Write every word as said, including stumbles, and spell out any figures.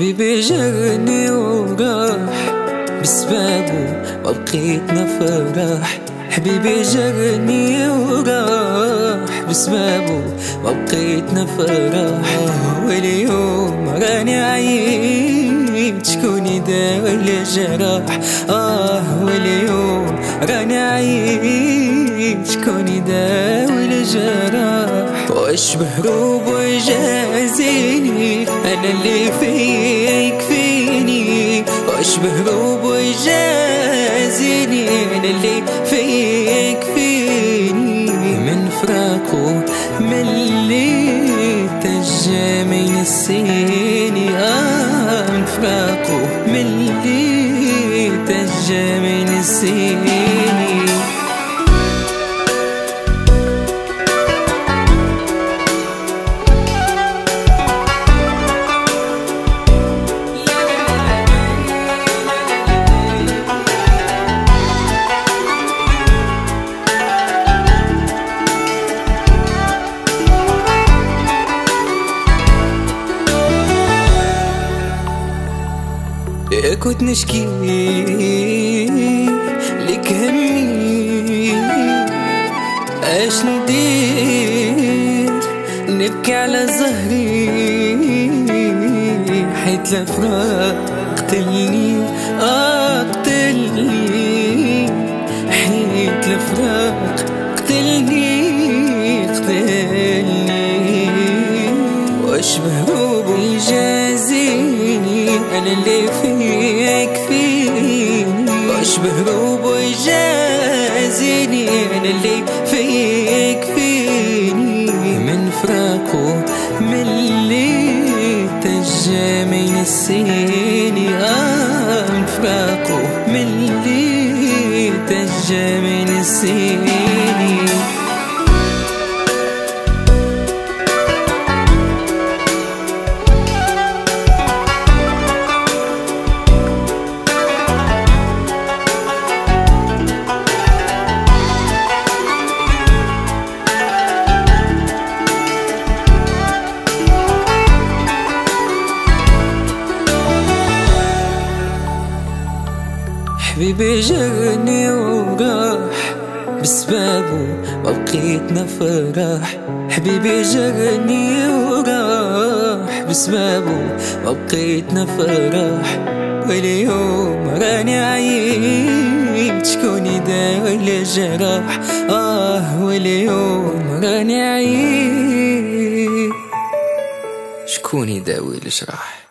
حبيبي جرني وراح بسبابه ما بقيت نفرح. حبيبي جرني وراح بسبابه ما بقيت نفرح. واليوم راني عيد شكون يداوي الجراح. آه واليوم راني عيد شكون يداوي الجراح. واشبه روب ويجازيني انا اللي فيا يكفيني. واشبه روب ويجازيني انا اللي فيا يكفيني. من فراقه ملي تجا ما ينسيني. آه من فراقه ملي تجا ما ينسيني. كنت نشكي لك همي اش ندير نبكي على زهري حيت الفراق قتلني. آه قتلني حيت الفراق قتلني قتلني. واشبه روب يجازيني انا اللي فيا يكفيني. واشبه روب يجازيني انا اللي فيا يكفيني. من فراقه ملي تجا ما ينسيني. آه من فراقه ملي تجا ما ينسيني. حبيبي جرني وراح بسبابه ما بقيت نفرح. حبيبي جرني وراح بسبابه ما بقيت نفرح. واليوم راني عيد شكون يداوي الجراح. آه واليوم راني عيد شكون يداوي الجراح.